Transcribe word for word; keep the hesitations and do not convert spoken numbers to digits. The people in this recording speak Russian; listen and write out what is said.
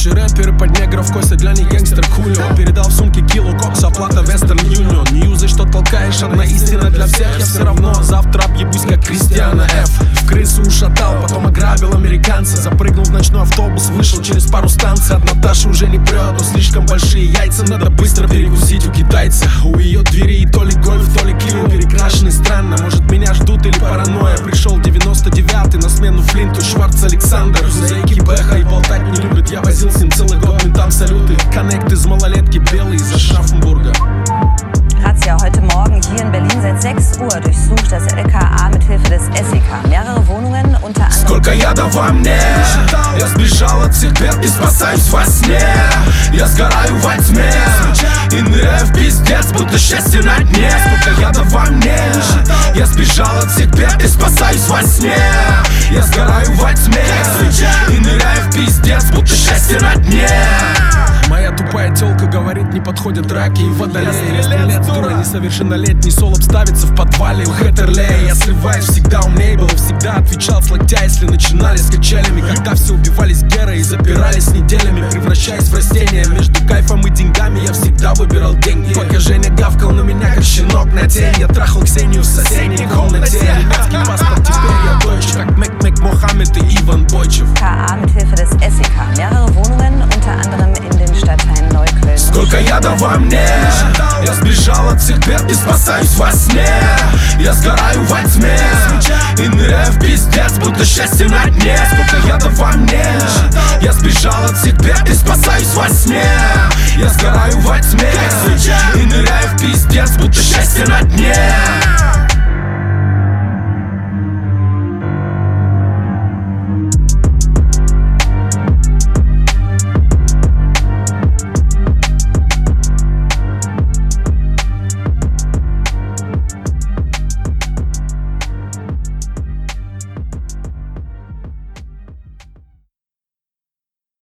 Настоящий рэпер, под негров Костя, для них гангстер Хулио. Передал в сумке кило кокса, оплата Western Union. Не юзай, что толкаешь, одна истина для всех. Я все равно завтра объебусь, как Кристиана Ф. В крысу ушатал, потом ограбил американца. Запрыгнул в ночной автобус, вышел через пару станций. От Наташи уже не прет, но слишком большие яйца. Надо быстро перекусить у китайца. У ее двери то ли гольф, то ли Клио. Перекрашенный странно, может меня ждут или паранойя. Пришел девяносто девятый на смену Флинту Шварц Александр. Зайки Бэха и болтать не любят. Я возил с ним целый год, ментам салюты. Коннект из малолетки белый из Aschaffenburger. Razzia heute Morgen hier in Berlin. Seit sechs Uhr durchsucht das L K A mit Hilfe des S E K mehrere Wohnungen, unter anderem... Сколько яда во мне, я сбежал от всех бед и спасаюсь во сне. Я сгораю во тьме и ныряю в пиздец, будто счастье на дне. Сколько яда во мне, я сбежал от всех бед и спасаюсь во сне. Я сгораю во тьме и ныряю в пиздец, будто счастье на дне. Моя тупая тёлка говорит, не подходят раки и водолеи. Стрелец, дура, несовершеннолетний, солоб ставится в подвале у Хеттерлея. Я срываюсь, всегда умней был, всегда отвечал с локтя, если начинали с качелями. Когда все убивались герой и запирались неделями, превращаясь в растение. Между кайфом и деньгами я всегда выбирал деньги. Пока Женя гавкал на меня, как щенок на тень. Я трахал Ксению в соседней комнате. Немецкий паспорт, теперь я дочь, как Мэк Мэк Мохаммед и Иван Бойчев. K A mit Hilfe des S E K mehrere Wohnungen, unter anderem in den Stadtteilen Neukölln. Сколько яда во мне, я сбежал от всех бед и спасаюсь во сне. Я сгораю во тьме и ныряю в пиздец, будто счастье на дне. Сколько яда во мне, я сбежал от всех бед и спасаюсь во сне. Я сгораю во тьме и ныряю в пиздец, будто счастье на дне.